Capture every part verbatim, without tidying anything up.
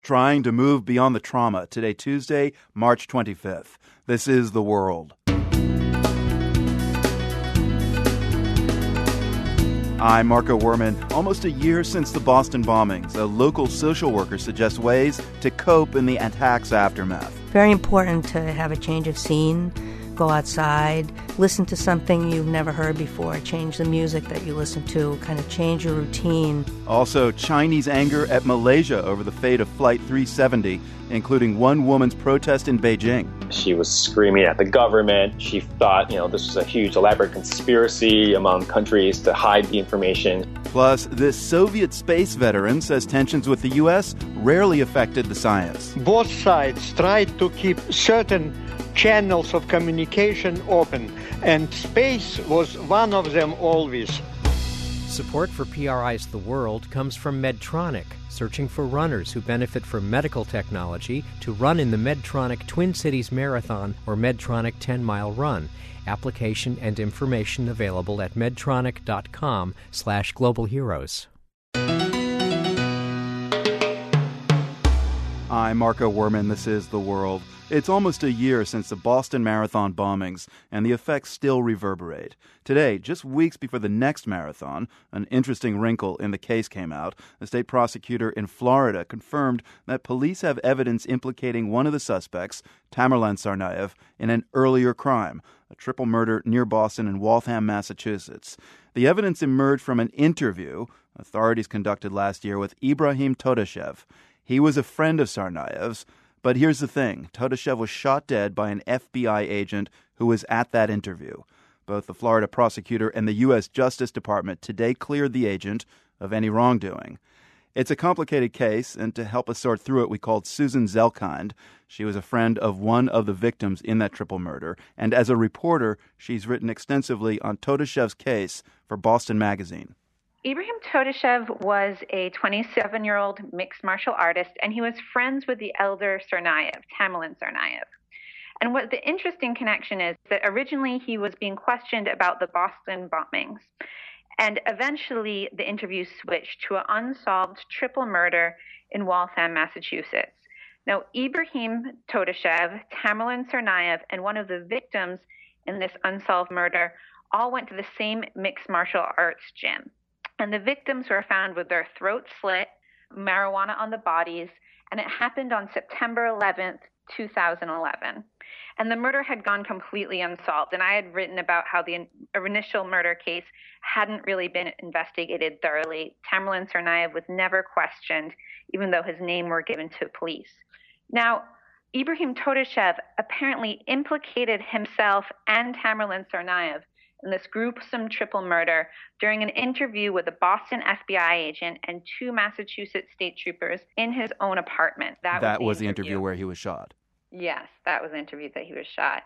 Trying to move beyond the trauma. Today, Tuesday, March twenty-fifth. This is The World. I'm Marco Werman. Almost a year since the Boston bombings, a local social worker suggests ways to cope in the attack's aftermath. Very important to have a change of scene, go outside, listen to something you've never heard before, change the music that you listen to, kind of change your routine. Also, Chinese anger at Malaysia over the fate of Flight three seventy, including one woman's protest in Beijing. She was screaming at the government. She thought, you know, this was a huge elaborate conspiracy among countries to hide the information. Plus, this Soviet space veteran says tensions with the U S rarely affected the science. Both sides tried to keep certain channels of communication open, and space was one of them always. Support for P R I's The World comes from Medtronic, searching for runners who benefit from medical technology to run in the Medtronic Twin Cities Marathon or Medtronic ten-mile run. Application and information available at medtronic.com slash global heroes. I'm Marco Werman. This is The World. It's almost a year since the Boston Marathon bombings, and the effects still reverberate. Today, just weeks before the next marathon, an interesting wrinkle in the case came out. A state prosecutor in Florida confirmed that police have evidence implicating one of the suspects, Tamerlan Tsarnaev, in an earlier crime, a triple murder near Boston in Waltham, Massachusetts. The evidence emerged from an interview authorities conducted last year with Ibrahim Todashev. He was a friend of Tsarnaev's. But here's the thing. Todashev was shot dead by an F B I agent who was at that interview. Both the Florida prosecutor and the U S Justice Department today cleared the agent of any wrongdoing. It's a complicated case, and to help us sort through it, we called Susan Zelkind. She was a friend of one of the victims in that triple murder, and as a reporter, she's written extensively on Todashev's case for Boston Magazine. Ibrahim Todashev was a twenty-seven-year-old mixed martial artist, and he was friends with the elder Tsarnaev, Tamerlan Tsarnaev. And what the interesting connection is that originally he was being questioned about the Boston bombings, and eventually the interview switched to an unsolved triple murder in Waltham, Massachusetts. Now, Ibrahim Todashev, Tamerlan Tsarnaev, and one of the victims in this unsolved murder all went to the same mixed martial arts gym. And the victims were found with their throats slit, marijuana on the bodies, and it happened on September eleventh, two thousand eleven. And the murder had gone completely unsolved. And I had written about how the initial murder case hadn't really been investigated thoroughly. Tamerlan Tsarnaev was never questioned, even though his name were given to police. Now, Ibrahim Todashev apparently implicated himself and Tamerlan Tsarnaev in this gruesome triple murder during an interview with a Boston F B I agent and two Massachusetts state troopers in his own apartment. That, that was, the, was the interview. interview where he was shot. Yes, that was the interview that he was shot.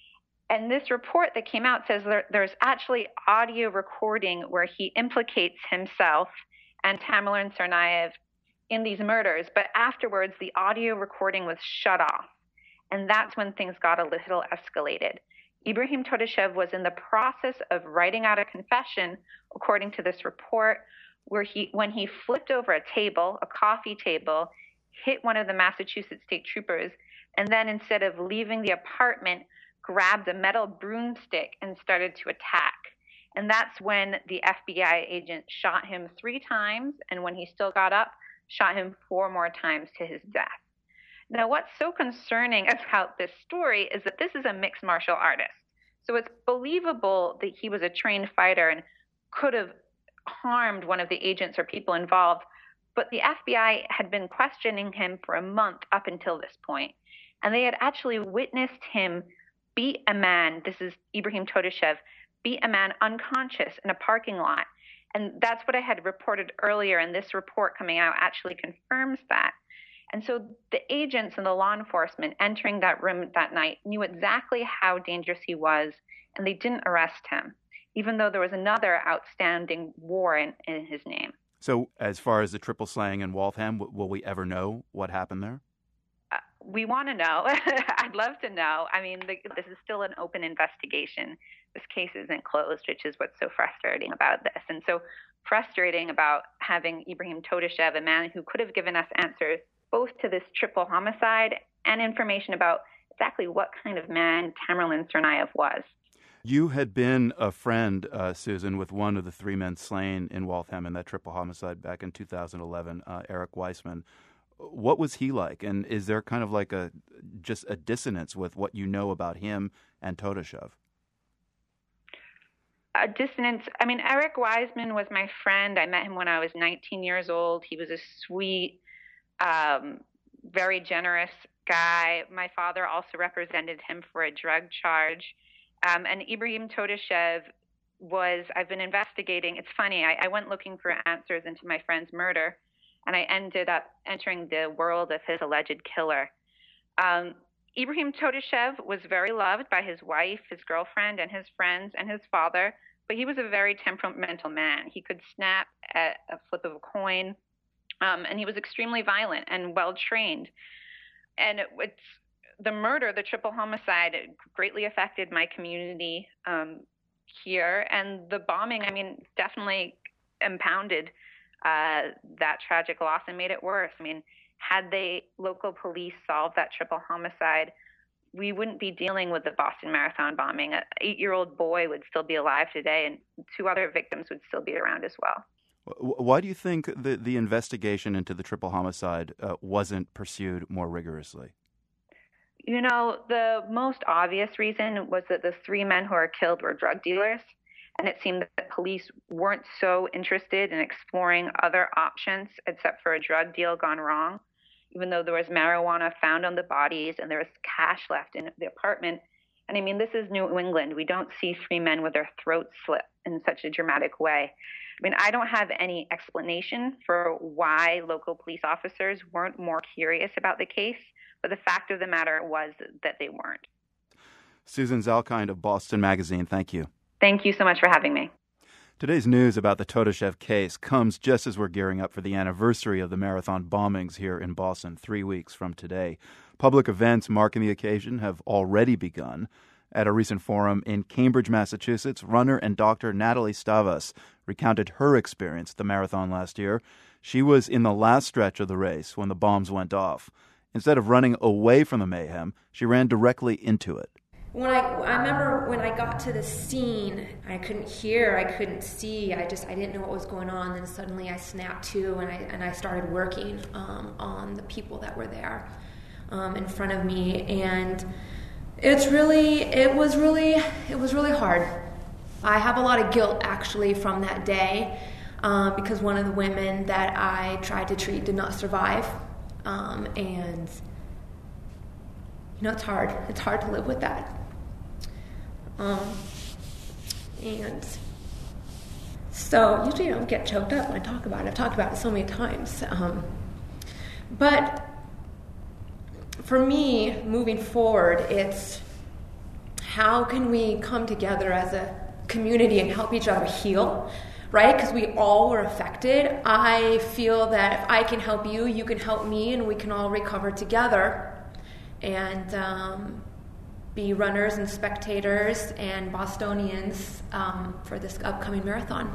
And this report that came out says there, there's actually audio recording where he implicates himself and Tamerlan Tsarnaev in these murders, but afterwards the audio recording was shut off. And that's when things got a little escalated. Ibrahim Todashev was in the process of writing out a confession, according to this report, where he, when he flipped over a table, a coffee table, hit one of the Massachusetts state troopers, and then instead of leaving the apartment, grabbed a metal broomstick and started to attack. And that's when the F B I agent shot him three times, and when he still got up, shot him four more times to his death. Now, what's so concerning about this story is that this is a mixed martial artist. So it's believable that he was a trained fighter and could have harmed one of the agents or people involved. But the F B I had been questioning him for a month up until this point. And they had actually witnessed him beat a man, this is Ibrahim Todashev, beat a man unconscious in a parking lot. And that's what I had reported earlier, and this report coming out actually confirms that. And so the agents and the law enforcement entering that room that night knew exactly how dangerous he was, and they didn't arrest him, even though there was another outstanding warrant in his name. So as far as the triple slaying in Waltham, will we ever know what happened there? Uh, we want to know. I'd love to know. I mean, the, this is still an open investigation. This case isn't closed, which is what's so frustrating about this. And so frustrating about having Ibrahim Todashev, a man who could have given us answers both to this triple homicide and information about exactly what kind of man Tamerlan Tsarnaev was. You had been a friend, uh, Susan, with one of the three men slain in Waltham in that triple homicide back in two thousand eleven, uh, Eric Weissman. What was he like? And is there kind of like a just a dissonance with what you know about him and Todashev? A dissonance. I mean, Eric Weissman was my friend. I met him when I was nineteen years old. He was a sweet, um, very generous guy. My father also represented him for a drug charge. Um, and Ibrahim Todashev was, I've been investigating. It's funny, I, I went looking for answers into my friend's murder, and I ended up entering the world of his alleged killer. Um, Ibrahim Todashev was very loved by his wife, his girlfriend, and his friends, and his father, but he was a very temperamental man. He could snap at a flip of a coin, um, and he was extremely violent and well-trained. And it, it's the murder, the triple homicide, greatly affected my community um, here. And the bombing, I mean, definitely impounded uh, that tragic loss and made it worse. I mean, had they, local police, solved that triple homicide, we wouldn't be dealing with the Boston Marathon bombing. An eight-year-old boy would still be alive today, and two other victims would still be around as well. Why do you think the, the investigation into the triple homicide uh, wasn't pursued more rigorously? You know, the most obvious reason was that the three men who were killed were drug dealers, and it seemed that police weren't so interested in exploring other options except for a drug deal gone wrong, even though there was marijuana found on the bodies and there was cash left in the apartment. And I mean, this is New England. We don't see three men with their throats slit in such a dramatic way. I mean, I don't have any explanation for why local police officers weren't more curious about the case, but the fact of the matter was that they weren't. Susan Zalkind of Boston Magazine, thank you. Thank you so much for having me. Today's news about the Todashev case comes just as we're gearing up for the anniversary of the marathon bombings here in Boston, three weeks from today. Public events marking the occasion have already begun. At a recent forum in Cambridge, Massachusetts, runner and doctor Natalie Stavas recounted her experience at the marathon last year. She was in the last stretch of the race when the bombs went off. Instead of running away from the mayhem, she ran directly into it. When I, I remember when I got to the scene, I couldn't hear, I couldn't see, I just, I didn't know what was going on. Then suddenly I snapped to and I, and I started working um, on the people that were there um, in front of me. And it's really, it was really, it was really hard. I have a lot of guilt actually from that day uh, because one of the women that I tried to treat did not survive. Um, and, you know, it's hard. It's hard to live with that. Um, and so usually I don't get choked up when I talk about it. I've talked about it so many times. Um, but for me, moving forward, it's how can we come together as a community and help each other heal, right? Because we all were affected. I feel that if I can help you, you can help me, and we can all recover together and um, be runners and spectators and Bostonians um, for this upcoming marathon.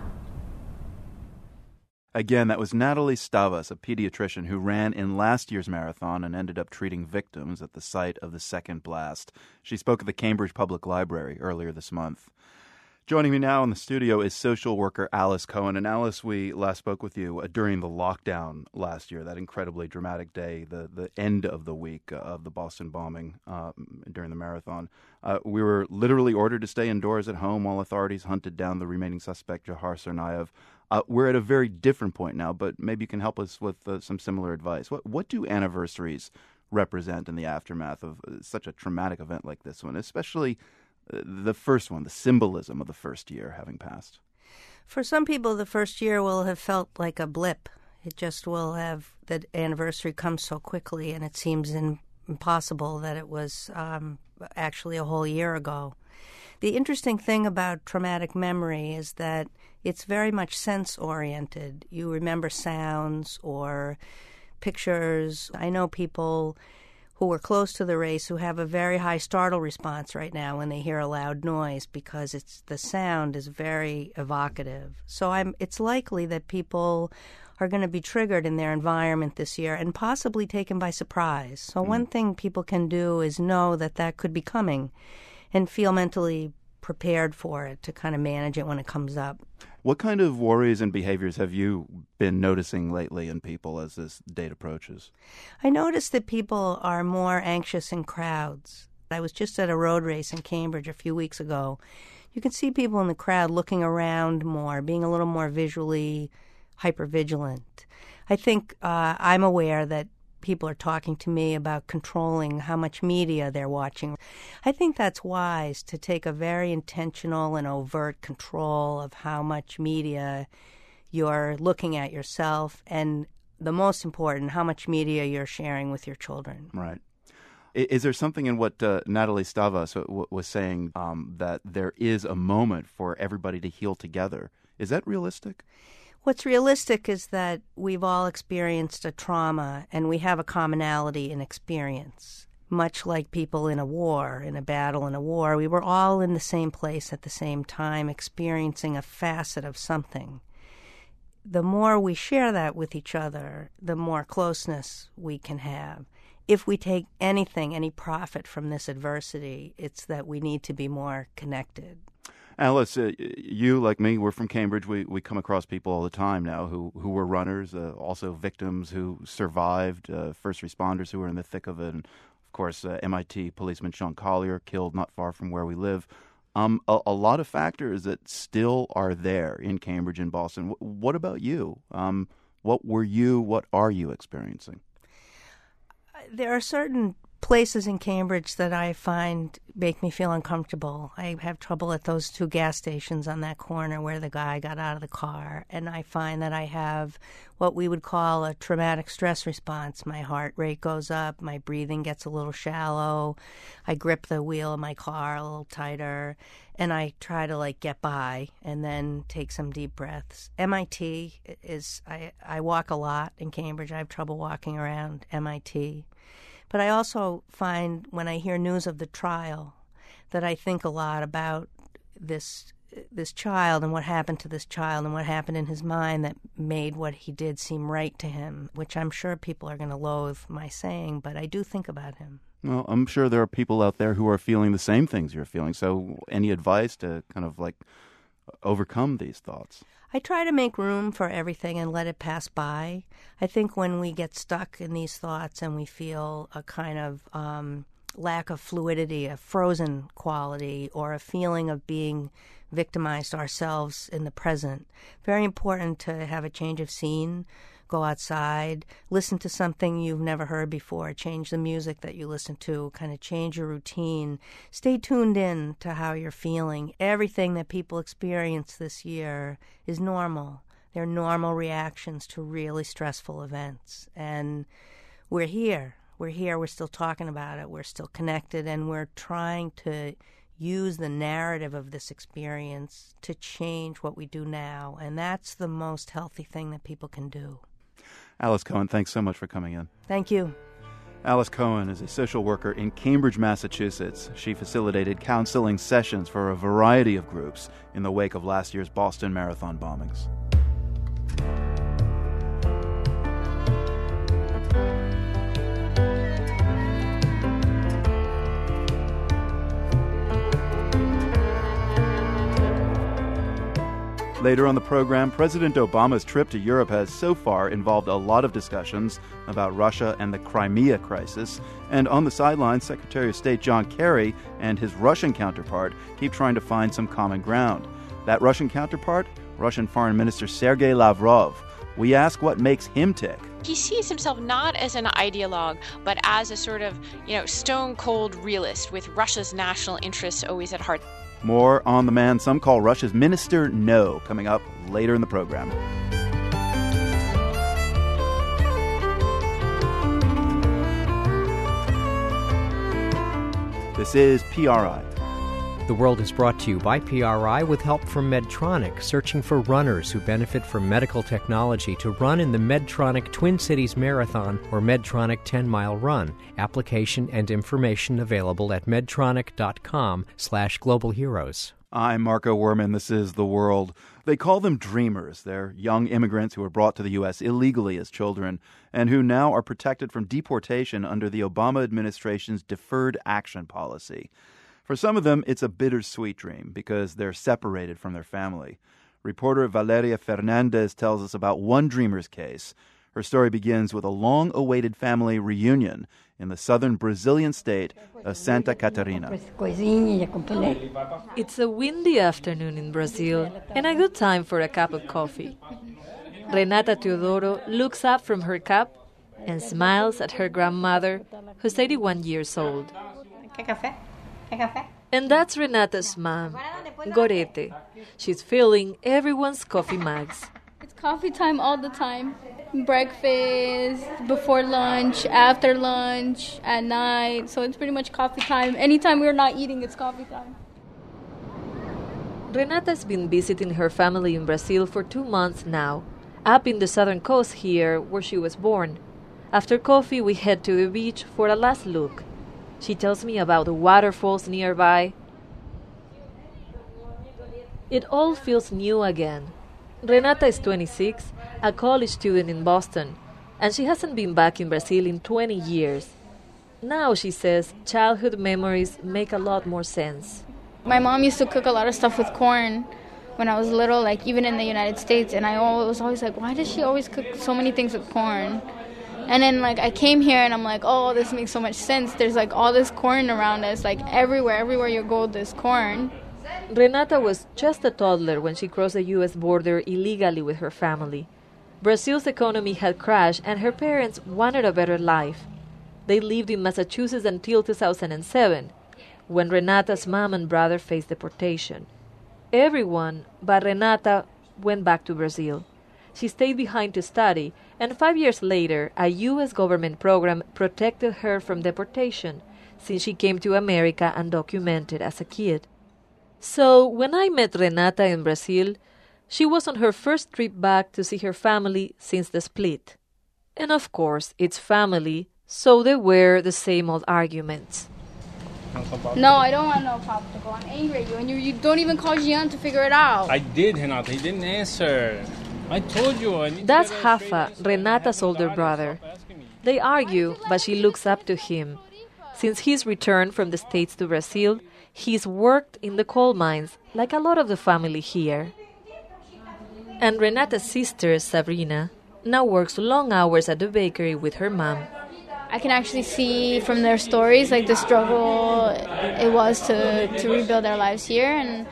Again, that was Natalie Stavas, a pediatrician who ran in last year's marathon and ended up treating victims at the site of the second blast. She spoke at the Cambridge Public Library earlier this month. Joining me now in the studio is social worker Alice Cohen. And Alice, we last spoke with you uh, during the lockdown last year, that incredibly dramatic day, the, the end of the week uh, of the Boston bombing uh, during the marathon. Uh, we were literally ordered to stay indoors at home while authorities hunted down the remaining suspect, Dzhokhar Tsarnaev. Uh, we're at a very different point now, but maybe you can help us with uh, some similar advice. What, what do anniversaries represent in the aftermath of uh, such a traumatic event like this one, especially the first one, the symbolism of the first year having passed? For some people, the first year will have felt like a blip. It just will have, the anniversary comes so quickly, and it seems in, impossible that it was um, actually a whole year ago. The interesting thing about traumatic memory is that it's very much sense-oriented. You remember sounds or pictures. I know people who were close to the race who have a very high startle response right now when they hear a loud noise because it's the sound is very evocative. So I'm, it's likely that people are going to be triggered in their environment this year and possibly taken by surprise. So mm. one thing people can do is know that that could be coming and feel mentally prepared for it to kind of manage it when it comes up. What kind of worries and behaviors have you been noticing lately in people as this date approaches? I noticed that people are more anxious in crowds. I was just at a road race in Cambridge a few weeks ago. You can see people in the crowd looking around more, being a little more visually hypervigilant. I think uh, I'm aware that people are talking to me about controlling how much media they're watching. I think that's wise, to take a very intentional and overt control of how much media you're looking at yourself, and the most important, how much media you're sharing with your children. Right. Is there something in what uh, Natalie Stavas w- was saying, um, that there is a moment for everybody to heal together? Is that realistic? What's realistic is that we've all experienced a trauma, and we have a commonality in experience. Much like people in a war, in a battle, in a war, we were all in the same place at the same time, experiencing a facet of something. The more we share that with each other, the more closeness we can have. If we take anything, any profit from this adversity, it's that we need to be more connected. Alice, uh, you, like me, we're from Cambridge. We we come across people all the time now who, who were runners, uh, also victims who survived, uh, first responders who were in the thick of it, and, of course, uh, M I T policeman Sean Collier, killed not far from where we live. Um, a, a lot of factors that still are there in Cambridge and Boston. W- what about you? Um, what were you, what are you experiencing? There are certain places in Cambridge that I find make me feel uncomfortable. I have trouble at those two gas stations on that corner where the guy got out of the car, and I find that I have what we would call a traumatic stress response. My heart rate goes up, my breathing gets a little shallow, I grip the wheel of my car a little tighter, and I try to like get by and then take some deep breaths. M I T is, I, I walk a lot in Cambridge. I have trouble walking around M I T. But I also find when I hear news of the trial that I think a lot about this this child and what happened to this child and what happened in his mind that made what he did seem right to him, which I'm sure people are going to loathe my saying, but I do think about him. Well, I'm sure there are people out there who are feeling the same things you're feeling. So any advice to kind of like overcome these thoughts? I try to make room for everything and let it pass by. I think when we get stuck in these thoughts and we feel a kind of um, lack of fluidity, a frozen quality, or a feeling of being victimized ourselves in the present, very important to have a change of scene, go outside, listen to something you've never heard before, change the music that you listen to, kind of change your routine. Stay tuned in to how you're feeling. Everything that people experience this year is normal. They're normal reactions to really stressful events. And we're here. We're here. We're still talking about it. We're still connected. And we're trying to use the narrative of this experience to change what we do now. And that's the most healthy thing that people can do. Alice Cohen, thanks so much for coming in. Thank you. Alice Cohen is a social worker in Cambridge, Massachusetts. She facilitated counseling sessions for a variety of groups in the wake of last year's Boston Marathon bombings. Later on the program, President Obama's trip to Europe has so far involved a lot of discussions about Russia and the Crimea crisis. And on the sidelines, Secretary of State John Kerry and his Russian counterpart keep trying to find some common ground. That Russian counterpart, Russian Foreign Minister Sergei Lavrov. We ask what makes him tick. He sees himself not as an ideologue, but as a sort of, you know, stone-cold realist with Russia's national interests always at heart. More on the man some call Russia's Minister No, coming up later in the program. This is P R I. The World is brought to you by P R I with help from Medtronic, searching for runners who benefit from medical technology to run in the Medtronic Twin Cities Marathon or Medtronic ten-mile run. Application and information available at medtronic.com slash global heroes. I'm Marco Werman. This is The World. They call them dreamers. They're young immigrants who were brought to the U S illegally as children and who now are protected from deportation under the Obama administration's Deferred Action Policy. For some of them, it's a bittersweet dream because they're separated from their family. Reporter Valeria Fernandez tells us about one dreamer's case. Her story begins with a long-awaited family reunion in the southern Brazilian state of Santa Catarina. It's a windy afternoon in Brazil and a good time for a cup of coffee. Renata Teodoro looks up from her cup and smiles at her grandmother, who's eighty-one years old. And that's Renata's mom, Gorete. She's filling everyone's coffee mugs. It's coffee time all the time. Breakfast, before lunch, after lunch, at night. So it's pretty much coffee time. Anytime we're not eating, it's coffee time. Renata's been visiting her family in Brazil for two months now, up in the southern coast here where she was born. After coffee, we head to the beach for a last look. She tells me about the waterfalls nearby. It all feels new again. Renata is twenty-six, a college student in Boston, and she hasn't been back in Brazil in twenty years. Now, she says, childhood memories make a lot more sense. My mom used to cook a lot of stuff with corn when I was little, like even in the United States, and I was always like, why does she always cook so many things with corn? And then, like, I came here, and I'm like, oh, this makes so much sense. There's, like, all this corn around us, like, everywhere. Everywhere you go, there's corn. Renata was just a toddler when she crossed the U S border illegally with her family. Brazil's economy had crashed, and her parents wanted a better life. They lived in Massachusetts until two thousand seven, when Renata's mom and brother faced deportation. Everyone but Renata went back to Brazil. She stayed behind to study, and five years later, a U S government program protected her from deportation since she came to America undocumented as a kid. So, when I met Renata in Brazil, she was on her first trip back to see her family since the split. And of course, it's family, so there were the same old arguments. No, I don't want no popsicle. I'm angry at you, and you, you don't even call Gian to figure it out. I did, Renata. He didn't answer. I told you. I need That's to Rafa, Renata's older brother. They argue, but she looks up to him. Since his return from the States to Brazil, he's worked in the coal mines, like a lot of the family here. And Renata's sister, Sabrina, now works long hours at the bakery with her mom. I can actually see from their stories, like, the struggle it was to, to rebuild their lives here, and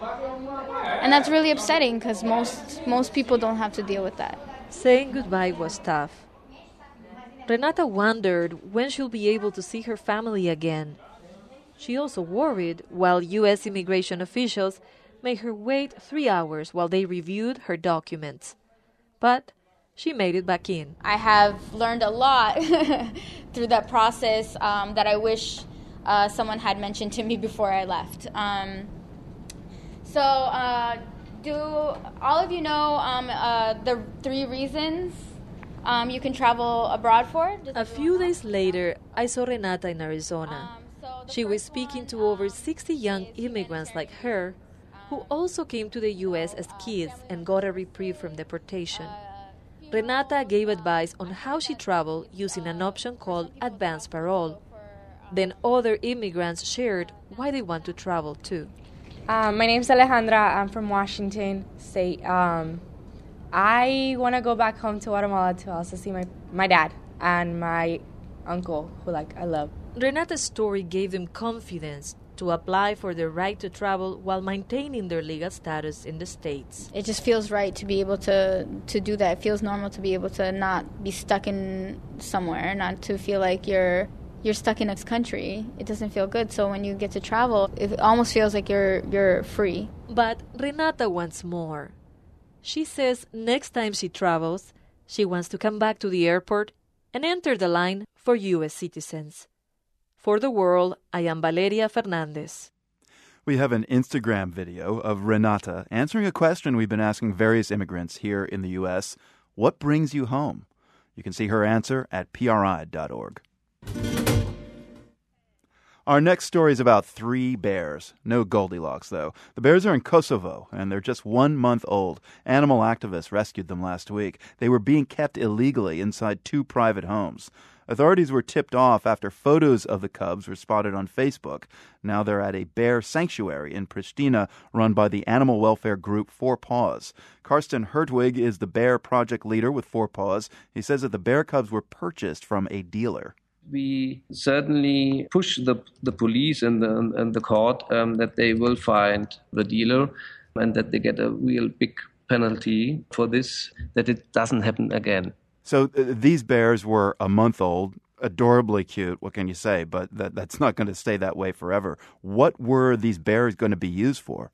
and that's really upsetting because most most people don't have to deal with that. Saying goodbye was tough. Renata wondered when she'll be able to see her family again. She also worried while U S immigration officials made her wait three hours while they reviewed her documents. But she made it back in. I have learned a lot through that process um, that I wish uh, someone had mentioned to me before I left. Um, so, uh, do all of you know um, uh, the three reasons um, you can travel abroad for? Does a few days later, I saw Renata in Arizona. Um, so she was speaking to over sixty young immigrants like her who also came to the U S as kids and got a reprieve from deportation. Renata gave advice on how she traveled using an option called advanced parole. Then other immigrants shared why they want to travel too. Um, my name's Alejandra. I'm from Washington State. Um, I want to go back home to Guatemala to also see my, my dad and my uncle, who like I love. Renata's story gave them confidence to apply for the right to travel while maintaining their legal status in the States. It just feels right to be able to, to do that. It feels normal to be able to not be stuck in somewhere, not to feel like you're you're stuck in a country. It doesn't feel good. So when you get to travel, it almost feels like you're you're free. But Renata wants more. She says next time she travels, she wants to come back to the airport and enter the line for U S citizens. For The World, I am Valeria Fernandez. We have an Instagram video of Renata answering a question we've been asking various immigrants here in the U S. What brings you home? You can see her answer at P R I dot org. Our next story is about three bears. No Goldilocks, though. The bears are in Kosovo, and they're just one month old. Animal activists rescued them last week. They were being kept illegally inside two private homes. Authorities were tipped off after photos of the cubs were spotted on Facebook. Now they're at a bear sanctuary in Pristina run by the animal welfare group Four Paws. Karsten Hertwig is the bear project leader with Four Paws. He says that the bear cubs were purchased from a dealer. We certainly push the the police and the and the court um, that they will find the dealer and that they get a real big penalty for this, that it doesn't happen again. So uh, these bears were a month old, adorably cute, what can you say? But that, that's not going to stay that way forever. What were these bears going to be used for?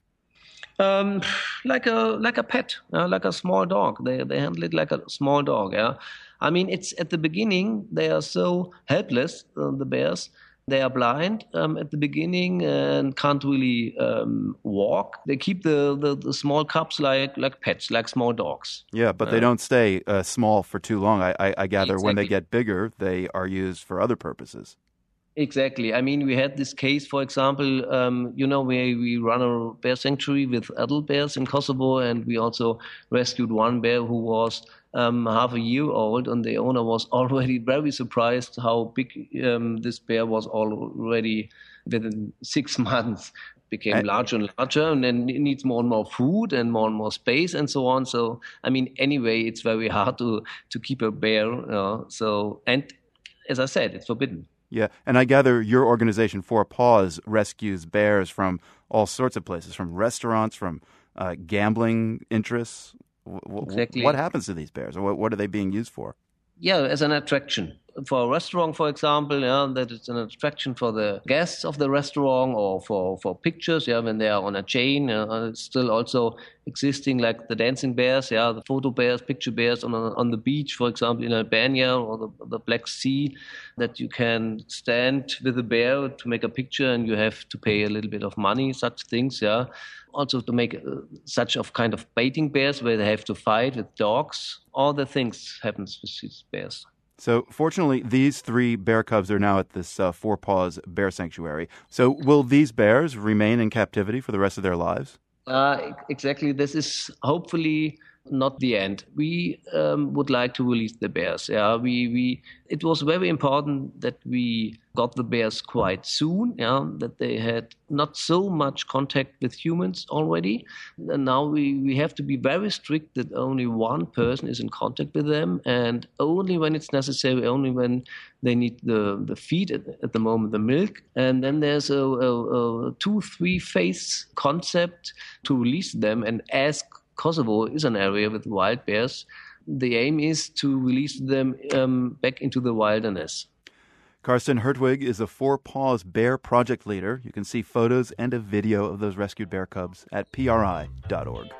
Um, like a like a pet, uh, like a small dog. They they handle it like a small dog. Yeah, I mean, it's at the beginning they are so helpless. Uh, the bears, they are blind um, at the beginning and can't really um, walk. They keep the, the, the small cubs like like pets, like small dogs. Yeah, but uh, they don't stay uh, small for too long. I I, I gather exactly. When they get bigger, they are used for other purposes. Exactly. I mean, we had this case, for example, um, you know, we, we run a bear sanctuary with adult bears in Kosovo, and we also rescued one bear who was um, half a year old, and the owner was already very surprised how big um, this bear was already within six months. Became and, larger and larger, and then it needs more and more food and more and more space and so on. So, I mean, anyway, it's very hard to, to keep a bear. Uh, so, and as I said, it's forbidden. Yeah, and I gather your organization, Four Paws, rescues bears from all sorts of places, from restaurants, from uh, gambling interests. W- exactly. What happens to these bears, or what, what are they being used for? Yeah, as an attraction. For a restaurant, for example, yeah, that it's an attraction for the guests of the restaurant, or for, for pictures, yeah, when they are on a chain. Uh, it's still also existing, like the dancing bears, yeah, the photo bears, picture bears on on the beach, for example, in Albania or the, the Black Sea, that you can stand with a bear to make a picture, and you have to pay a little bit of money, such things, yeah. Also to make uh, such of kind of baiting bears where they have to fight with dogs. All the things happens with these bears. So, fortunately, these three bear cubs are now at this uh, Four Paws Bear Sanctuary. So, will these bears remain in captivity for the rest of their lives? Uh, exactly. This is hopefully not the end. We um, would like to release the bears. Yeah, we we. It was very important that we got the bears quite soon. Yeah, that they had not so much contact with humans already. And now we, we have to be very strict that only one person is in contact with them, and only when it's necessary, only when they need the, the feed at, at the moment, the milk. And then there's a, a, a two, three phase concept to release them. And as Kosovo is an area with wild bears, the aim is to release them um, back into the wilderness. Karsten Hertwig is the Four Paws Bear Project leader. You can see photos and a video of those rescued bear cubs at P R I dot org.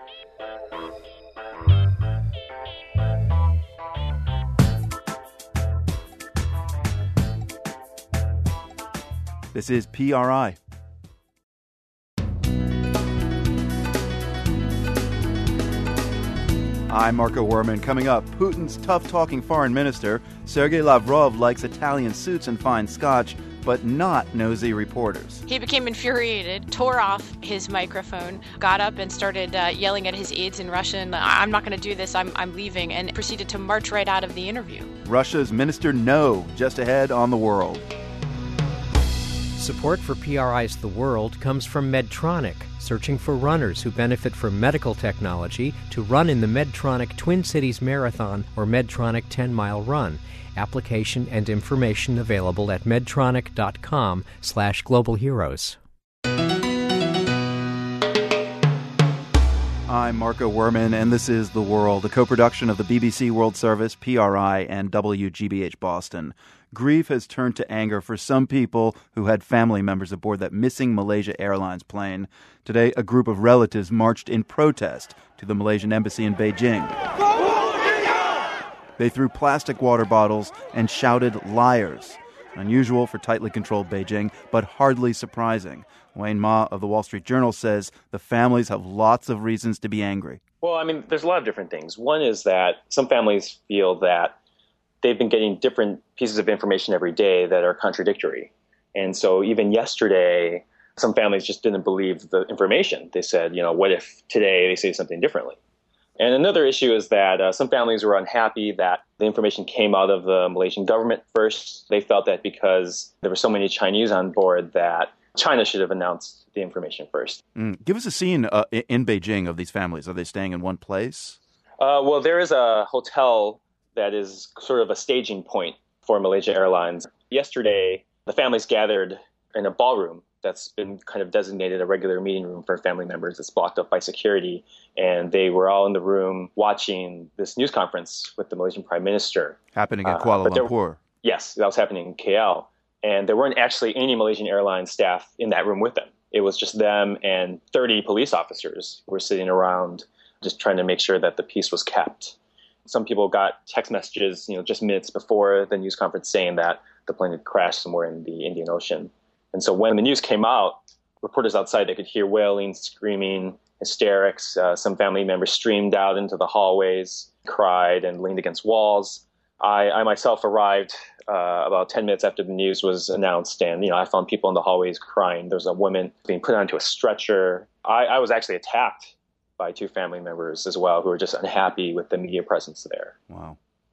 This is P R I. I'm Marco Werman. Coming up, Putin's tough-talking foreign minister, Sergei Lavrov, likes Italian suits and fine scotch, but not nosy reporters. He became infuriated, tore off his microphone, got up and started uh, yelling at his aides in Russian, I'm not going to do this, I'm, I'm leaving, and proceeded to march right out of the interview. Russia's Minister No, just ahead on The World. Support for P R I's The World comes from Medtronic, searching for runners who benefit from medical technology to run in the Medtronic Twin Cities Marathon or Medtronic ten-mile run. Application and information available at medtronic.com slash global heroes. I'm Marco Werman, and this is The World, a co-production of the B B C World Service, P R I, and W G B H Boston. Grief has turned to anger for some people who had family members aboard that missing Malaysia Airlines plane. Today, a group of relatives marched in protest to the Malaysian embassy in Beijing. They threw plastic water bottles and shouted "liars." Unusual for tightly controlled Beijing, but hardly surprising. Wayne Ma of the Wall Street Journal says the families have lots of reasons to be angry. Well, I mean, there's a lot of different things. One is that some families feel that they've been getting different pieces of information every day that are contradictory. And so even yesterday, some families just didn't believe the information. They said, you know, what if today they say something differently? And another issue is that uh, some families were unhappy that the information came out of the Malaysian government first. They felt that because there were so many Chinese on board that China should have announced the information first. Mm. Give us a scene uh, in Beijing of these families. Are they staying in one place? Uh, well, there is a hotel that is sort of a staging point for Malaysia Airlines. Yesterday, the families gathered in a ballroom that's been kind of designated a regular meeting room for family members. It's blocked up by security. And they were all in the room watching this news conference with the Malaysian Prime Minister. Happening in Kuala uh, Lumpur. There, yes, that was happening in K L. And there weren't actually any Malaysian Airlines staff in that room with them. It was just them and thirty police officers who were sitting around just trying to make sure that the peace was kept. Some people got text messages, you know, just minutes before the news conference saying that the plane had crashed somewhere in the Indian Ocean. And so when the news came out, reporters outside, they could hear wailing, screaming, hysterics. Uh, some family members streamed out into the hallways, cried, and leaned against walls. I, I myself arrived uh, about ten minutes after the news was announced, and you know I found people in the hallways crying. There was a woman being put onto a stretcher. I, I was actually attacked by two family members as well who were just unhappy with the media presence there. Wow.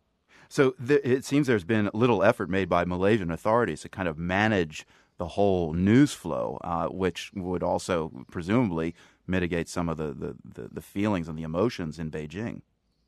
So th- it seems there's been little effort made by Malaysian authorities to kind of manage the whole news flow, uh, which would also presumably mitigate some of the, the, the, the feelings and the emotions in Beijing.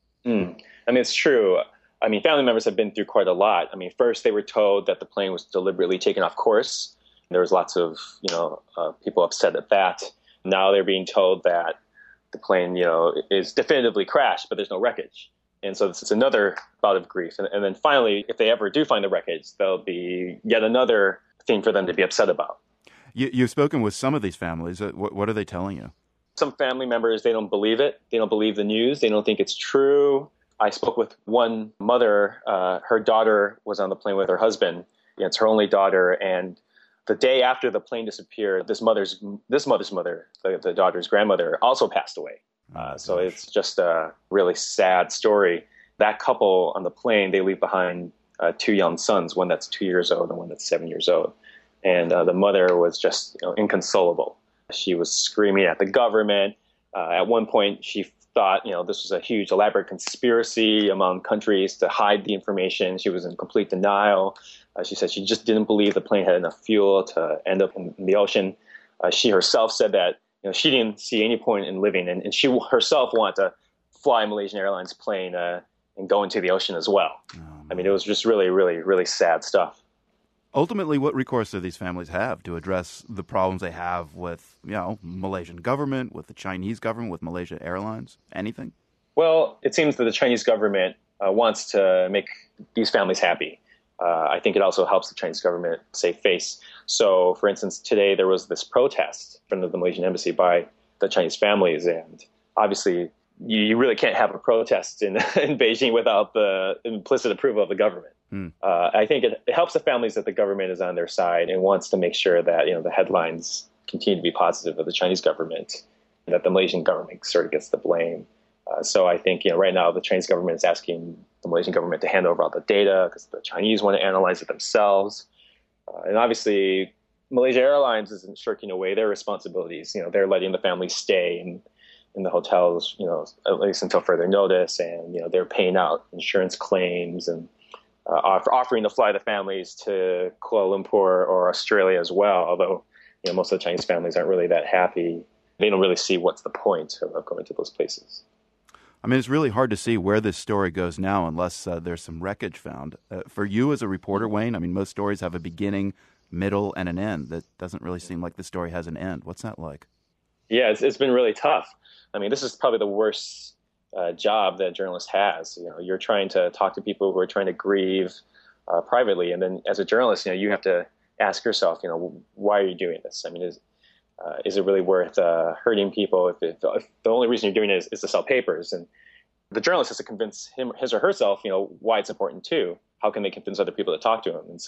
Mm. I mean, it's true. I mean, family members have been through quite a lot. I mean, first they were told that the plane was deliberately taken off course. There was lots of, you know, uh, people upset at that. Now they're being told that the plane, you know, is definitively crashed, but there's no wreckage. And so this is another bout of grief. And, and then finally, if they ever do find the wreckage, there'll be yet another thing for them to be upset about. You, you've spoken with some of these families. What, what are they telling you? Some family members, they don't believe it. They don't believe the news. They don't think it's true. I spoke with one mother. Uh, her daughter was on the plane with her husband. You know, it's her only daughter. And the day after the plane disappeared, this mother's this mother's mother, the, the daughter's grandmother, also passed away. Uh, so it's just a really sad story. That couple on the plane, they leave behind uh, two young sons, one that's two years old and one that's seven years old. And uh, the mother was just you know, inconsolable. She was screaming at the government. Uh, at one point, she thought, you know, this was a huge, elaborate conspiracy among countries to hide the information. She was in complete denial. Uh, she said she just didn't believe the plane had enough fuel to end up in, in the ocean. Uh, she herself said that you know, she didn't see any point in living, and, and she herself wanted to fly a Malaysian Airlines plane uh, and go into the ocean as well. Oh, I mean, it was just really, really, really sad stuff. Ultimately, what recourse do these families have to address the problems they have with, you know, Malaysian government, with the Chinese government, with Malaysia Airlines? Anything? Well, it seems that the Chinese government uh, wants to make these families happy. Uh, I think it also helps the Chinese government save face. So, for instance, today there was this protest in front of the Malaysian embassy by the Chinese families, and obviously you, you really can't have a protest in, in Beijing without the implicit approval of the government. Hmm. Uh, I think it, it helps the families that the government is on their side and wants to make sure that you know the headlines continue to be positive of the Chinese government, and that the Malaysian government sort of gets the blame. Uh, so I think you know right now the Chinese government is asking the Malaysian government to hand over all the data because the Chinese want to analyze it themselves. Uh, and obviously, Malaysia Airlines isn't shirking away their responsibilities. You know, they're letting the families stay in, in the hotels, you know, at least until further notice, and you know they're paying out insurance claims and uh, offer, offering to fly the families to Kuala Lumpur or Australia as well. Although, you know, most of the Chinese families aren't really that happy. They don't really see what's the point of going to those places. I mean, it's really hard to see where this story goes now unless uh, there's some wreckage found. Uh, for you as a reporter, Wayne, I mean, most stories have a beginning, middle, and an end. That doesn't really seem like the story has an end. What's that like? Yeah, it's, it's been really tough. I mean, this is probably the worst uh, job that a journalist has. You know, you're trying to talk to people who are trying to grieve uh, privately, and then as a journalist, you know, you have to ask yourself, you know, why are you doing this? I mean, is Uh, is it really worth uh, hurting people if, it, if the only reason you're doing it is, is to sell papers? And the journalist has to convince him, his or herself, you know, why it's important too. How can they convince other people to talk to him? And so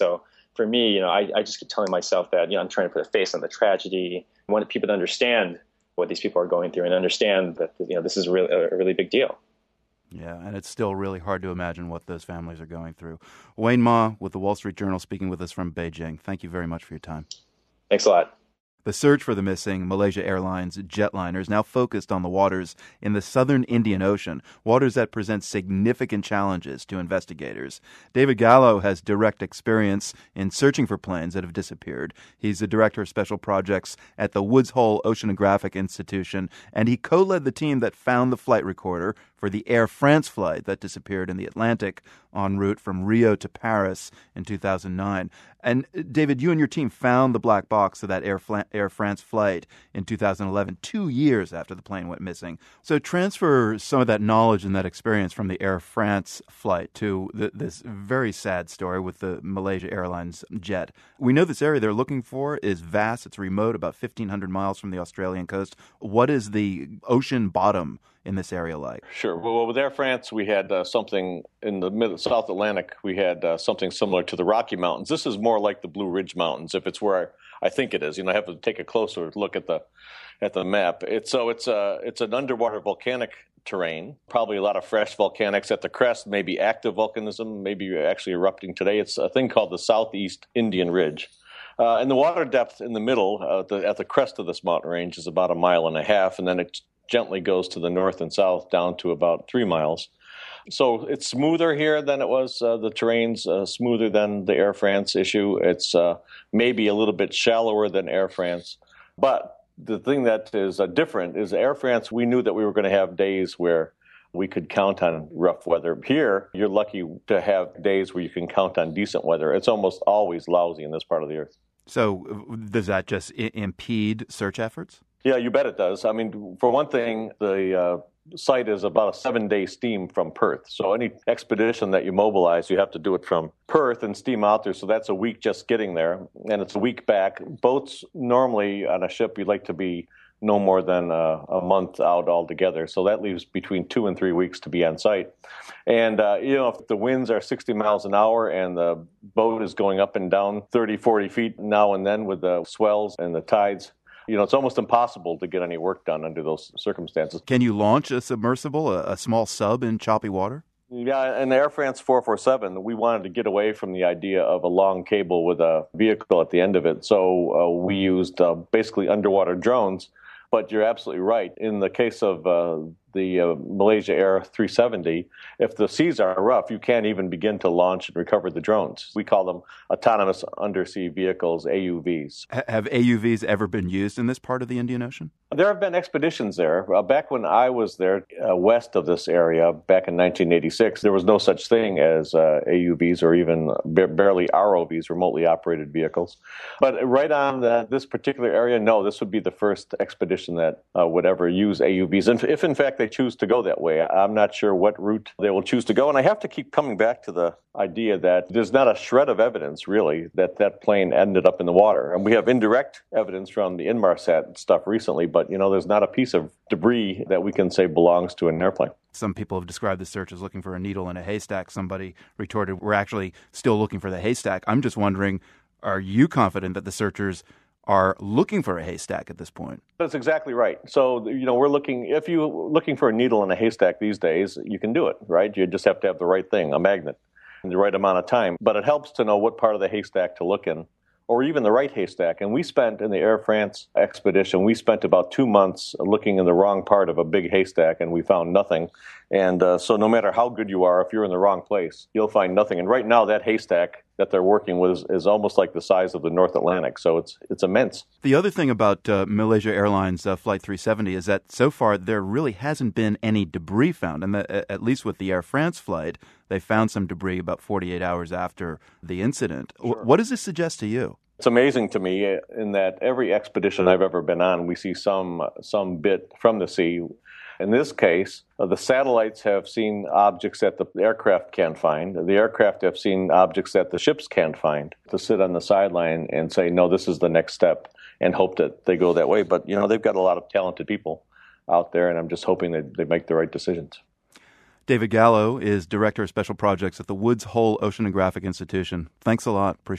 for me, you know, I, I just keep telling myself that, you know, I'm trying to put a face on the tragedy. I want people to understand what these people are going through and understand that, you know, this is really, a really big deal. Yeah, and it's still really hard to imagine what those families are going through. Wayne Ma with the Wall Street Journal speaking with us from Beijing. Thank you very much for your time. Thanks a lot. The search for the missing Malaysia Airlines jetliner is now focused on the waters in the southern Indian Ocean, waters that present significant challenges to investigators. David Gallo has direct experience in searching for planes that have disappeared. He's the director of special projects at the Woods Hole Oceanographic Institution, and he co-led the team that found the flight recorder for the Air France flight that disappeared in the Atlantic en route from Rio to Paris in two thousand nine. And David, you and your team found the black box of that Air, Fla- Air France flight in two thousand eleven, two years after the plane went missing. So transfer some of that knowledge and that experience from the Air France flight to the, this very sad story with the Malaysia Airlines jet. We know this area they're looking for is vast. It's remote, about fifteen hundred miles from the Australian coast. What is the ocean bottom in this area like? Sure. Well, with Air France, we had uh, something in the mid South Atlantic. We had uh, something similar to the Rocky Mountains. This is more like the Blue Ridge Mountains, if it's where I, I think it is. You know, I have to take a closer look at the at the map. It's so it's a it's an underwater volcanic terrain. Probably a lot of fresh volcanics at the crest. Maybe active volcanism. Maybe actually erupting today. It's a thing called the Southeast Indian Ridge. Uh, and the water depth in the middle, uh, the, at the crest of this mountain range, is about a mile and a half, and then it gently goes to the north and south down to about three miles. So it's smoother here than it was. Uh, the terrain's uh, smoother than the Air France issue. It's uh, maybe a little bit shallower than Air France. But the thing that is uh, different is Air France, we knew that we were going to have days where we could count on rough weather. Here, you're lucky to have days where you can count on decent weather. It's almost always lousy in this part of the earth. So does that just I- impede search efforts? Yeah, you bet it does. I mean, for one thing, the uh, site is about a seven-day steam from Perth. So any expedition that you mobilize, you have to do it from Perth and steam out there. So that's a week just getting there, and it's a week back. Boats, normally on a ship, you'd like to be no more than a, a month out altogether. So that leaves between two and three weeks to be on site. And, uh, you know, if the winds are sixty miles an hour and the boat is going up and down thirty, forty feet now and then with the swells and the tides, you know, it's almost impossible to get any work done under those circumstances. Can you launch a submersible, a, a small sub in choppy water? Yeah, in the Air France four forty-seven, we wanted to get away from the idea of a long cable with a vehicle at the end of it. So uh, we used uh, basically underwater drones. But you're absolutely right. In the case of uh, the uh, Malaysia Air three seventy, if the seas are rough, you can't even begin to launch and recover the drones. We call them autonomous undersea vehicles, A U Vs. H- have A U Vs ever been used in this part of the Indian Ocean? There have been expeditions there. Uh, back when I was there, uh, west of this area, back in nineteen eighty-six, there was no such thing as uh, A U Vs or even ba- barely R O Vs, remotely operated vehicles. But right on the, this particular area, no, this would be the first expedition that uh, would ever use A U Vs. And if, in fact, they choose to go that way, I'm not sure what route they will choose to go. And I have to keep coming back to the idea that there's not a shred of evidence, really, that that plane ended up in the water. And we have indirect evidence from the Inmarsat stuff recently, but, you know, there's not a piece of debris that we can say belongs to an airplane. Some people have described the search as looking for a needle in a haystack. Somebody retorted, we're actually still looking for the haystack. I'm just wondering, are you confident that the searchers are looking for a haystack at this point? That's exactly right. So, you know, we're looking, if you're looking for a needle in a haystack these days, you can do it, right? You just have to have the right thing, a magnet, in the right amount of time. But it helps to know what part of the haystack to look in, or even the right haystack. And we spent, in the Air France expedition, we spent about two months looking in the wrong part of a big haystack, and we found nothing. And uh, so no matter how good you are, if you're in the wrong place, you'll find nothing. And right now, that haystack that they're working with is, is almost like the size of the North Atlantic. So it's it's immense. The other thing about uh, Malaysia Airlines uh, Flight three seventy is that so far there really hasn't been any debris found. And the, at least with the Air France flight, they found some debris about forty-eight hours after the incident. Sure. W- what does this suggest to you? It's amazing to me in that every expedition I've ever been on, we see some some bit from the sea. In this case, uh, the satellites have seen objects that the aircraft can't find. The aircraft have seen objects that the ships can't find. To sit on the sideline and say, no, this is the next step, and hope that they go that way. But, you know, they've got a lot of talented people out there, and I'm just hoping that they make the right decisions. David Gallo is Director of Special Projects at the Woods Hole Oceanographic Institution. Thanks a lot. Appreciate it.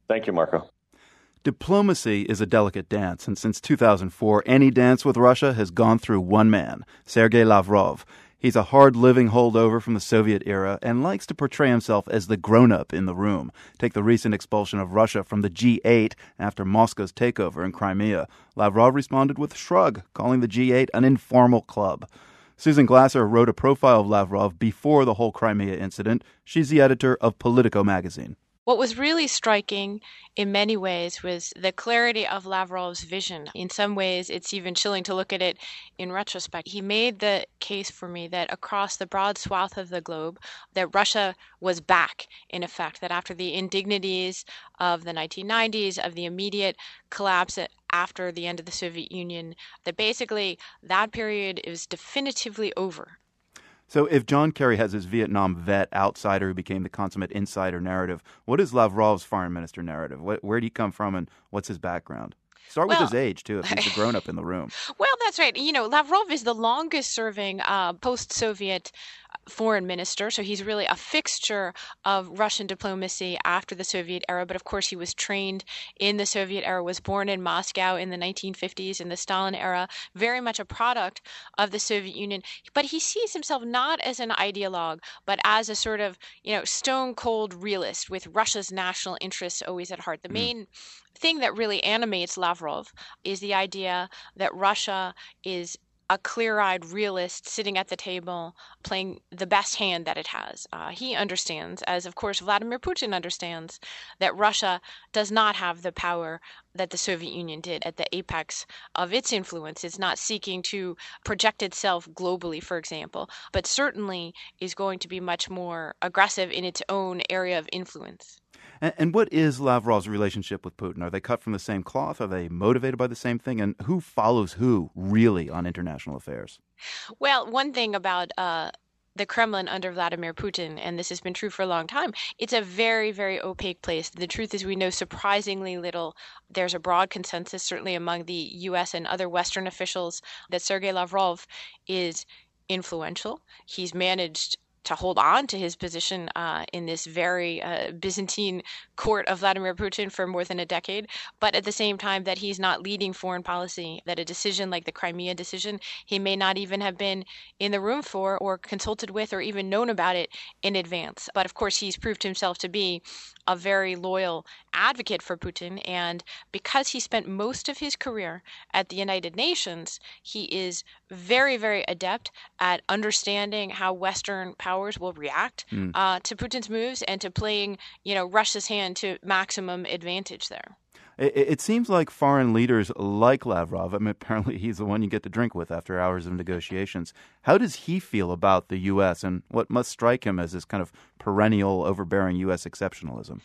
Thank you, Marco. Diplomacy is a delicate dance, and since two thousand four, any dance with Russia has gone through one man, Sergei Lavrov. He's a hard-living holdover from the Soviet era and likes to portray himself as the grown-up in the room. Take the recent expulsion of Russia from the G eight after Moscow's takeover in Crimea. Lavrov responded with a shrug, calling the G eight an informal club. Susan Glasser wrote a profile of Lavrov before the whole Crimea incident. She's the editor of Politico magazine. What was really striking in many ways was the clarity of Lavrov's vision. In some ways, it's even chilling to look at it in retrospect. He made the case for me that across the broad swath of the globe, that Russia was back, in effect, that after the indignities of the nineteen nineties, of the immediate collapse after the end of the Soviet Union, that basically that period is definitively over. So if John Kerry has his Vietnam vet outsider who became the consummate insider narrative, what is Lavrov's foreign minister narrative? Where did he come from and what's his background? Start with well, his age, too, if he's a grown-up in the room. Well, that's right. You know, Lavrov is the longest-serving uh, post-Soviet foreign minister, so he's really a fixture of Russian diplomacy after the Soviet era. But of course, he was trained in the Soviet era, was born in Moscow in the nineteen fifties in the Stalin era, very much a product of the Soviet Union. But he sees himself not as an ideologue, but as a sort of, you know, stone-cold realist with Russia's national interests always at heart. The mm. main thing that really animates Lavrov is the idea that Russia is a clear-eyed realist sitting at the table playing the best hand that it has. Uh, he understands, as of course Vladimir Putin understands, that Russia does not have the power that the Soviet Union did at the apex of its influence. It's not seeking to project itself globally, for example, but certainly is going to be much more aggressive in its own area of influence. And, and what is Lavrov's relationship with Putin? Are they cut from the same cloth? Are they motivated by the same thing? And who follows who, really, on international affairs? Well, one thing about uh, the Kremlin under Vladimir Putin, and this has been true for a long time, it's a very, very opaque place. The truth is we know surprisingly little. There's a broad consensus, certainly among the U S and other Western officials, that Sergei Lavrov is influential. He's managed to hold on to his position uh, in this very uh, Byzantine court of Vladimir Putin for more than a decade, but at the same time that he's not leading foreign policy, that a decision like the Crimea decision, he may not even have been in the room for or consulted with or even known about it in advance. But of course, he's proved himself to be a very loyal advocate for Putin, and because he spent most of his career at the United Nations, he is very, very adept at understanding how Western powers will react mm. uh, to Putin's moves and to playing, you know, Russia's hand to maximum advantage there. It, it seems like foreign leaders like Lavrov, I mean, apparently he's the one you get to drink with after hours of negotiations. How does he feel about the U S and what must strike him as this kind of perennial, overbearing U S exceptionalism?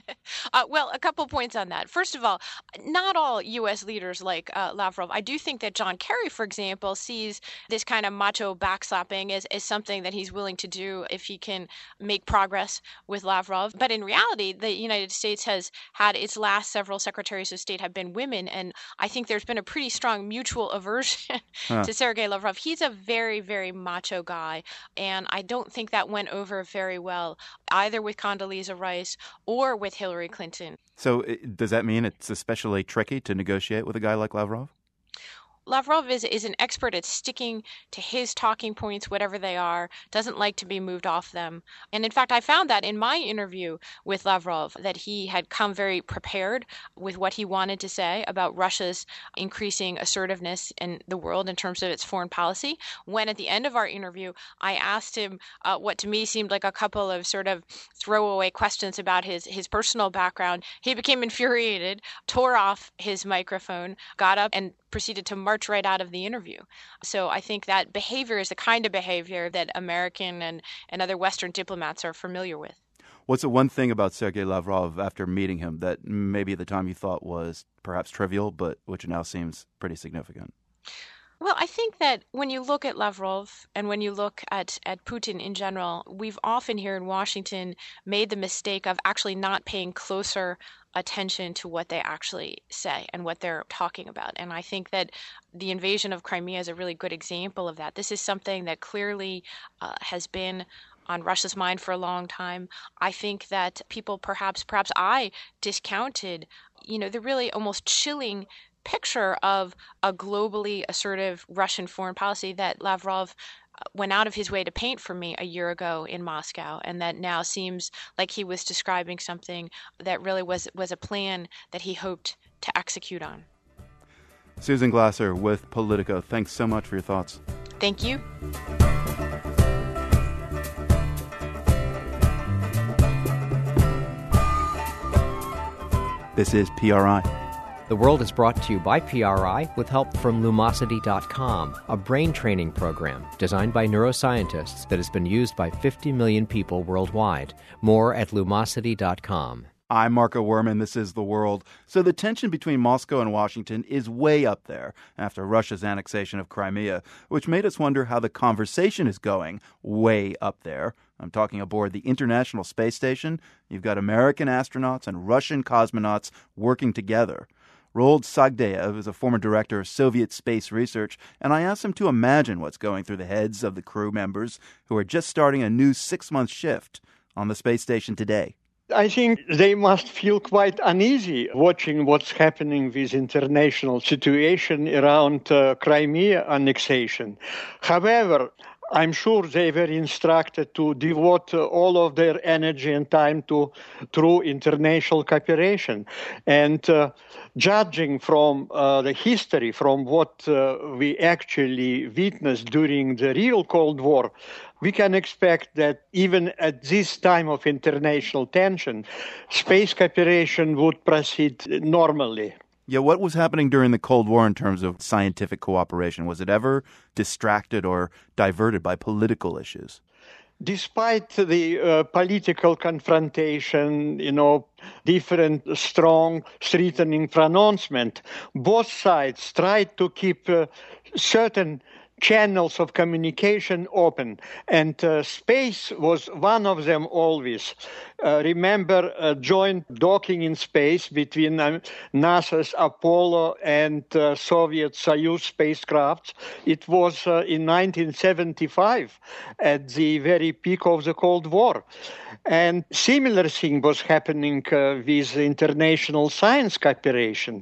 uh, well, a couple points on that. First of all, not all U S leaders like uh, Lavrov. I do think that John Kerry, for example, sees this kind of macho backslapping as, as something that he's willing to do if he can make progress with Lavrov. But in reality, the United States has had its last several secretaries of state have been women, and I think there's been a pretty strong mutual aversion huh. to Sergei Lavrov. He's a very, very macho guy, and I don't think that went over very well either with Condoleezza Rice or with Hillary Clinton. So does that mean it's especially tricky to negotiate with a guy like Lavrov? Lavrov is, is an expert at sticking to his talking points, whatever they are, doesn't like to be moved off them. And in fact, I found that in my interview with Lavrov, that he had come very prepared with what he wanted to say about Russia's increasing assertiveness in the world in terms of its foreign policy. When at the end of our interview, I asked him uh, what to me seemed like a couple of sort of throwaway questions about his, his personal background, he became infuriated, tore off his microphone, got up and proceeded to march right out of the interview. So I think that behavior is the kind of behavior that American and, and other Western diplomats are familiar with. What's the one thing about Sergei Lavrov after meeting him that maybe at the time you thought was perhaps trivial, but which now seems pretty significant? Well, I think that when you look at Lavrov and when you look at, at Putin in general, we've often here in Washington made the mistake of actually not paying closer attention to what they actually say and what they're talking about. And I think that the invasion of Crimea is a really good example of that. This is something that clearly uh, has been on Russia's mind for a long time. I think that people perhaps, perhaps I discounted, you know, the really almost chilling picture of a globally assertive Russian foreign policy that Lavrov went out of his way to paint for me a year ago in Moscow, and that now seems like he was describing something that really was, was a plan that he hoped to execute on. Susan Glasser with Politico, thanks so much for your thoughts. Thank you. This is P R I. The World is brought to you by P R I with help from Lumosity dot com, a brain training program designed by neuroscientists that has been used by fifty million people worldwide. More at Lumosity dot com. I'm Marco Werman. This is The World. So the tension between Moscow and Washington is way up there after Russia's annexation of Crimea, which made us wonder how the conversation is going way up there. I'm talking aboard the International Space Station. You've got American astronauts and Russian cosmonauts working together. Roald Sagdayev is a former director of Soviet space research, and I asked him to imagine what's going through the heads of the crew members who are just starting a new six-month shift on the space station today. I think they must feel quite uneasy watching what's happening with international situation around uh, Crimea annexation. However, I'm sure they were instructed to devote uh, all of their energy and time to true international cooperation. And uh, judging from uh, the history, from what uh, we actually witnessed during the real Cold War, we can expect that even at this time of international tension, space cooperation would proceed normally. Yeah, what was happening during the Cold War in terms of scientific cooperation? Was it ever distracted or diverted by political issues? Despite the uh, political confrontation, you know, different strong threatening pronouncement, both sides tried to keep uh, certain channels of communication open, and uh, space was one of them always. Uh, remember uh, joint docking in space between uh, NASA's Apollo and uh, Soviet Soyuz spacecrafts. It was uh, in nineteen seventy-five, at the very peak of the Cold War. And similar thing was happening uh, with international science cooperation.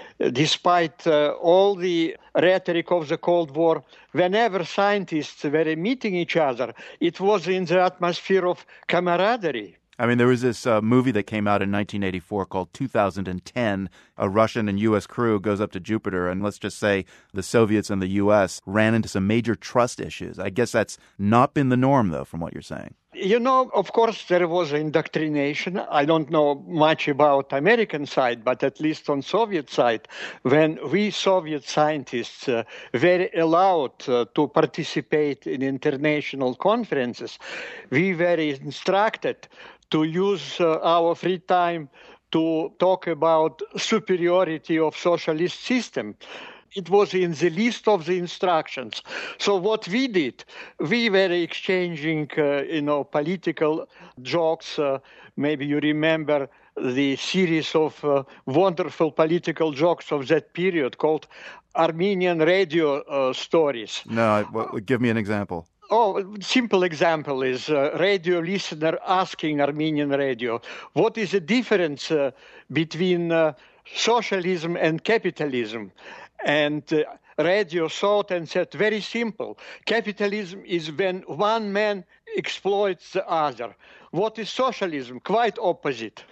Despite uh, all the rhetoric of the Cold War, whenever scientists were meeting each other, it was in the atmosphere of camaraderie. I mean, there was this uh, movie that came out in nineteen eighty-four called two thousand ten. A Russian and U S crew goes up to Jupiter, and let's just say the Soviets and the U S ran into some major trust issues. I guess that's not been the norm, though, from what you're saying. You know, of course, there was indoctrination. I don't know much about American side, but at least on Soviet side, when we Soviet scientists uh, were allowed uh, to participate in international conferences, we were instructed to use uh, our free time to talk about superiority of socialist system. It was in the list of the instructions. So what we did, we were exchanging, uh, you know, political jokes. Uh, maybe you remember the series of uh, wonderful political jokes of that period called Armenian radio uh, stories. No, well, give me an example. Oh, simple example is uh, radio listener asking Armenian radio, what is the difference uh, between uh, socialism and capitalism? And uh, radio thought and said, very simple. Capitalism is when one man exploits the other. What is socialism? Quite opposite.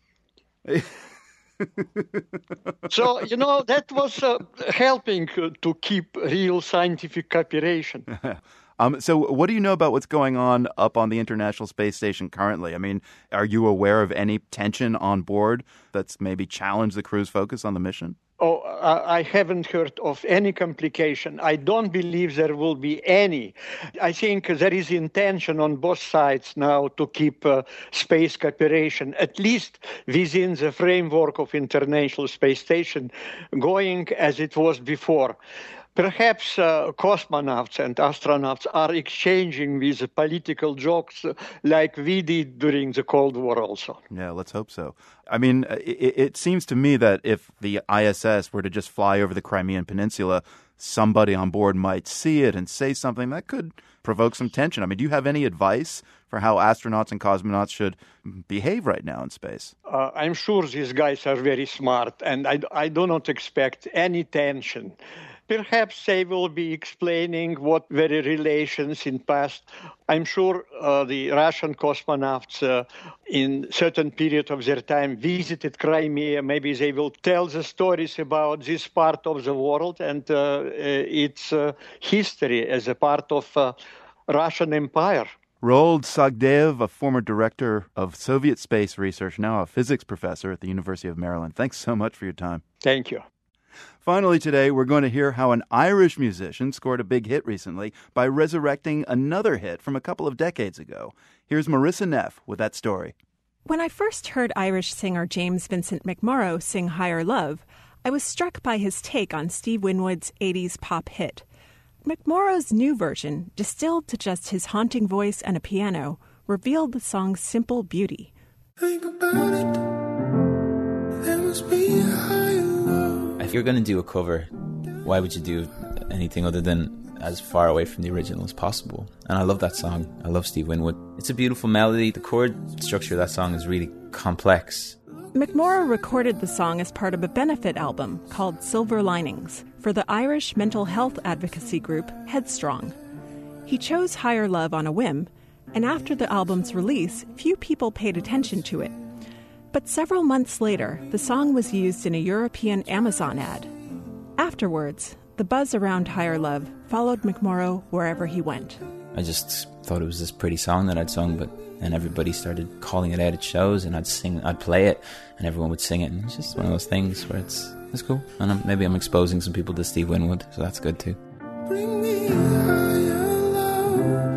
So, you know, that was uh, helping uh, to keep real scientific cooperation. Um, so what do you know about what's going on up on the International Space Station currently? I mean, are you aware of any tension on board that's maybe challenged the crew's focus on the mission? Oh, I haven't heard of any complication. I don't believe there will be any. I think there is intention on both sides now to keep uh, space cooperation, at least within the framework of International Space Station, going as it was before. Perhaps uh, cosmonauts and astronauts are exchanging with political jokes uh, like we did during the Cold War also. Yeah, let's hope so. I mean, it, it seems to me that if the I S S were to just fly over the Crimean Peninsula, somebody on board might see it and say something that could provoke some tension. I mean, do you have any advice for how astronauts and cosmonauts should behave right now in space? Uh, I'm sure these guys are very smart, and I, I do not expect any tension. Perhaps they will be explaining what were the relations in past. I'm sure uh, the Russian cosmonauts uh, in certain period of their time visited Crimea. Maybe they will tell the stories about this part of the world and uh, its uh, history as a part of uh, Russian Empire. Roald Sagdeev, a former director of Soviet space research, now a physics professor at the University of Maryland. Thanks so much for your time. Thank you. Finally today, we're going to hear how an Irish musician scored a big hit recently by resurrecting another hit from a couple of decades ago. Here's Marissa Neff with that story. When I first heard Irish singer James Vincent McMorrow sing Higher Love, I was struck by his take on Steve Winwood's eighties pop hit. McMorrow's new version, distilled to just his haunting voice and a piano, revealed the song's simple beauty. Think about it. There must be a higher love. If you're going to do a cover, why would you do anything other than as far away from the original as possible? And I love that song. I love Steve Winwood. It's a beautiful melody. The chord structure of that song is really complex. McMorrow recorded the song as part of a benefit album called Silver Linings for the Irish mental health advocacy group Headstrong. He chose Higher Love on a whim, and after the album's release, few people paid attention to it. But several months later, the song was used in a European Amazon ad. Afterwards, the buzz around Higher Love followed McMorrow wherever he went. I just thought it was this pretty song that I'd sung, but then everybody started calling it out at shows, and I'd sing, I'd play it, and everyone would sing it, and it's just one of those things where it's it's cool. And I'm, maybe I'm exposing some people to Steve Winwood, so that's good too. Bring me higher love.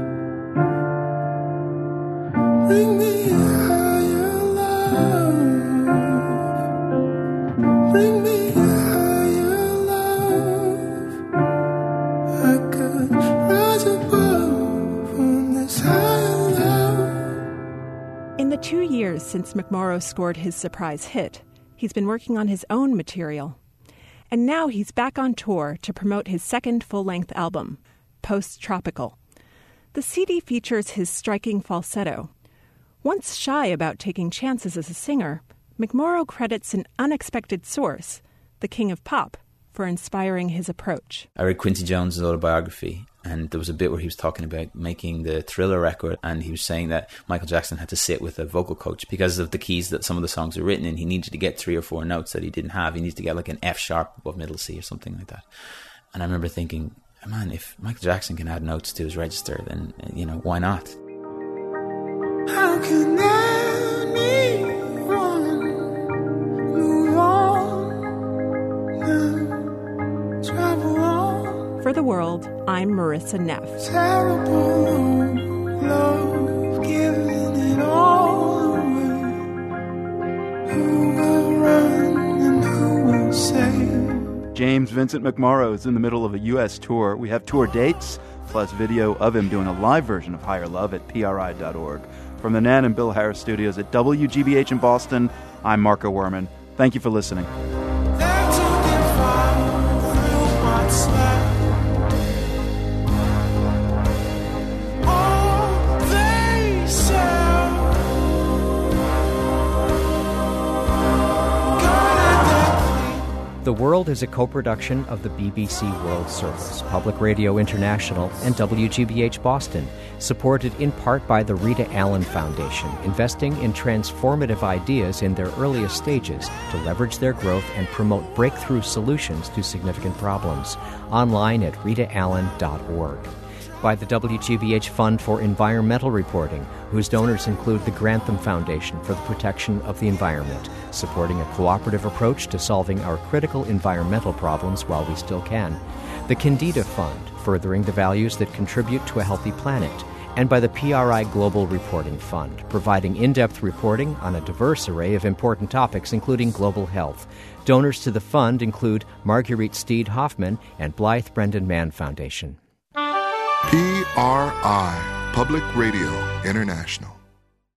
Bring me higher love. Bring me higher love. I could rise above on this higher love. In the two years since McMorrow scored his surprise hit, he's been working on his own material. And now he's back on tour to promote his second full-length album, Post-Tropical. The C D features his striking falsetto. Once shy about taking chances as a singer, McMorrow credits an unexpected source, the King of Pop, for inspiring his approach. I read Quincy Jones' autobiography, and there was a bit where he was talking about making the Thriller record, and he was saying that Michael Jackson had to sit with a vocal coach because of the keys that some of the songs are written in. He needed to get three or four notes that he didn't have. He needed to get like an F sharp above middle C or something like that. And I remember thinking, man, if Michael Jackson can add notes to his register, then, you know, why not? How can anyone move on now, travel on? For The World, I'm Marissa Neff. Terrible love, giving it all away. Who will run and who will save? James Vincent McMorrow is in the middle of a U S tour. We have tour dates, plus video of him doing a live version of Higher Love at P R I dot org. From the Nan and Bill Harris studios at W G B H in Boston, I'm Marco Werman. Thank you for listening. The World is a co-production of the B B C World Service, Public Radio International, and W G B H Boston, supported in part by the Rita Allen Foundation, investing in transformative ideas in their earliest stages to leverage their growth and promote breakthrough solutions to significant problems. Online at rita allen dot org. By the W G B H Fund for Environmental Reporting, whose donors include the Grantham Foundation for the Protection of the Environment, supporting a cooperative approach to solving our critical environmental problems while we still can. The Candida Fund, furthering the values that contribute to a healthy planet. And by the P R I Global Reporting Fund, providing in-depth reporting on a diverse array of important topics, including global health. Donors to the fund include Marguerite Steed Hoffman and Blythe Brendan Mann Foundation. P R I, Public Radio International.